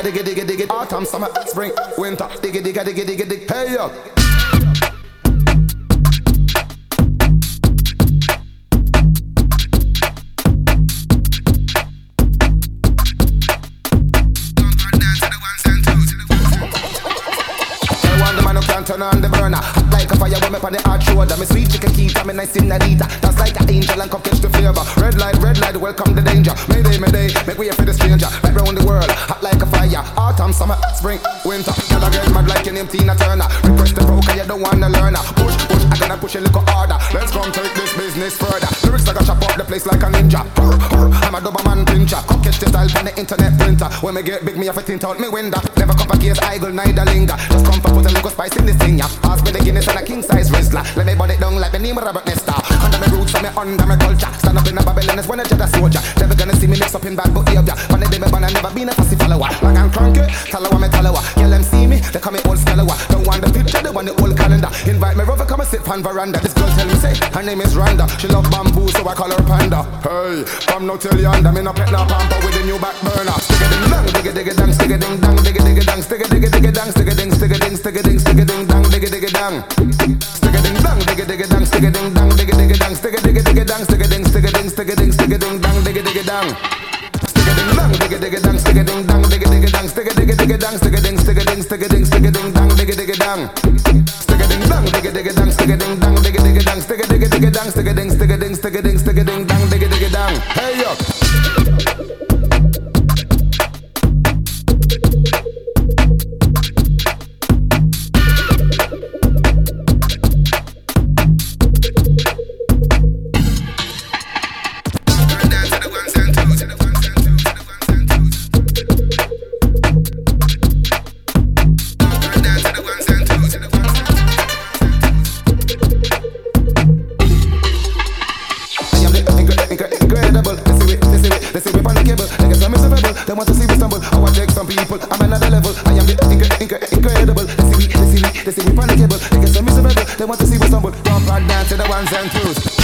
digga digga digga. Autumn, summer, spring, winter. Digga digga digga digga digga. Hey yo. Turn on the burner, hot like a fire when me on the hard shoulder. Me sweet chicken keeper, me nice senorita. That's like an angel and come catch the flavor. Red light, welcome the danger. Mayday, mayday, make way for the stranger. Right round the world, hot like a fire. Autumn, summer, spring, winter. Girl, I get mad like your name Tina Turner. Request the broker, you don't wanna learn her. Push, push, I gonna push a little harder. Let's come take this business further. Lyrics like a chop up the place like a ninja. I'm a Doberman pincher. Come catch the style from the internet printer. When me get big, me have a tint out me window. Never come for case, I go neither linger. Just come for put a little spice in this thing, yeah. Pass me the Guinness and a king size Rizzler. Let me body down like the name of Robert Nesta. Under my roots and me under my culture. Stand up in a Babylon is when I jet a soldier. Never gonna see me mix up in bad behavior. When they me born I never been a fussy follower. Long and cranky, Talawa me Talawa. Girl them see me, they call me old scholar. Don't want the picture, they want the old calendar. Invite me over, come and sit on veranda. This girl tell me say, her name is Randa. She love bamboo, so I call her Panda. Hey, come now tell you under me no pet no pamper with a new back burner. Stick a ding dang, digga digga dang, stick a ding dang, digga digga dang, stick a digga digga dang, stick a ding, stick a ding, stick a ding, stick a ding dang, digga digga dang. Stick a ding dang, digga digga dang, stick a ding dang, digga digga dang, stick a digga digga dang, stick a ding, stick a ding, stick a ding, stick a ding dang, digga digga dang. Stick a ding dang, digga digga dang, stick a ding dang, digga digga dang, stick a digga digga dang, stick a ding, stick a ding, stick a ding, stick a ding dang, digga digga dang. Stick a ding dang, digga digga dang, stick a ding dang, digga digga dang, stick a digga digga dang, stick a ding, stick a ding, stick a ding, stick a ding dang, digga digga dang. Hey yo. They want to see me stumble. I want to take some people. I'm another level. I am the incredible. They see me on the cable. They get so miserable. They want to see me stumble. Jump and dance to the ones and twos.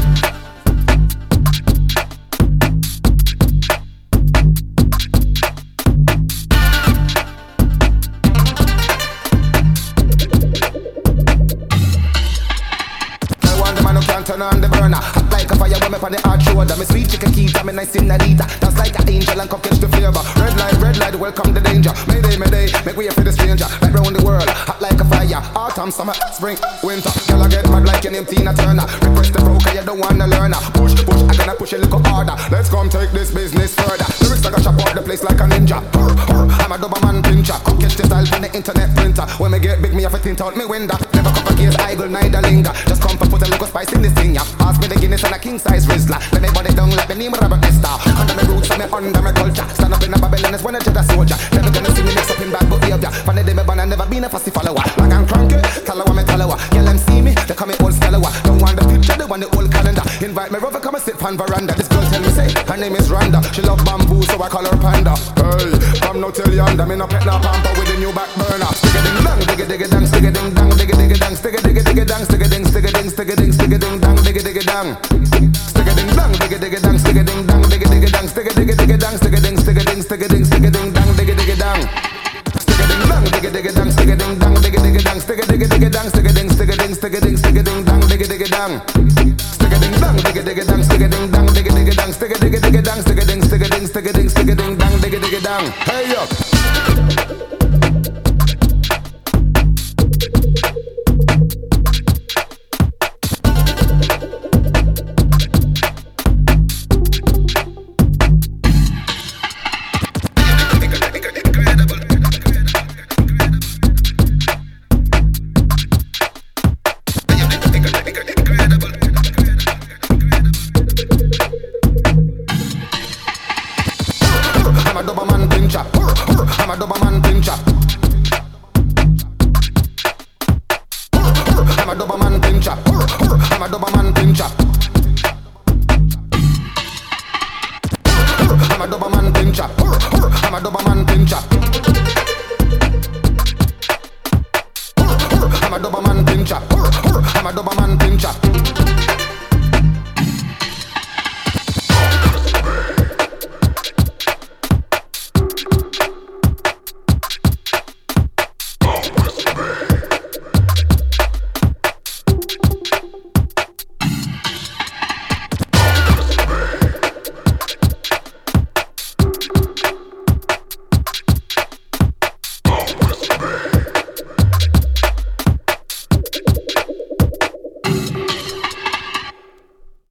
Turn on the burner, hot like a fire when me on the hard shoulder. Me sweet chicken keeper, me nice senorita. That's like an angel and come catch the flavor. Red light, welcome the danger. Mayday, mayday, make way for the stranger. Right round the world, hot like a fire. Autumn, summer, spring, winter. Girl, I get mad like your name Tina Turner. Request the broker, you don't wanna learn her. Push, push, I gonna push a little harder. Let's come take this business further. Lyrics like a chop up the place like a ninja. I'm a Doberman pincher. Come catch the style from the internet printer. When me get big, me have a tint out me window. Never come for case, I go neither linger. Just come for put a little spice in this thing, yeah. Pass me the Guinness and a king size Rizzler. Let me body down like the name of Robert Nesta. Under my roots and me under my culture. Stand up in a Babylon is when I jet a soldier. Never gonna see me mix up in bad behavior. From the day me born I never been a fussy follower. Long and cranky, Talawa me Talawa. Girl them see me, they call me old scholar. Don't want the picture, they want the old calendar. Invite me over, come and sit on veranda. This girl tell me say, her name is Randa. She love bamboo, so I call her Panda. Hey, come now tell you under me no pet no pamper with a new back burner. Stick a ding dang, digga digga dang, stick a ding dang, digga digga dang, stick a digga digga dang, stick a ding, stick a ding, stick a ding, stick a ding dang, digga digga dang. Stick a ding dang, digga digga dang, stick a ding dang, digga digga dang, stick a digga digga dang, stick a ding, stick a ding, stick a ding, stick a ding dang, digga digga dang. Stick a ding dang, digga digga dang, stick a ding dang, digga digga dang, stick a digga digga dang, stick a ding, stick a ding, stick a ding, stick a ding dang, digga digga dang. Stick a ding dang, digga digga dang, stick a ding dang, digga digga dang, stick a digga digga dang, stick a ding, stick a ding, stick a ding, stick a ding dang, digga digga dang. Hey yo.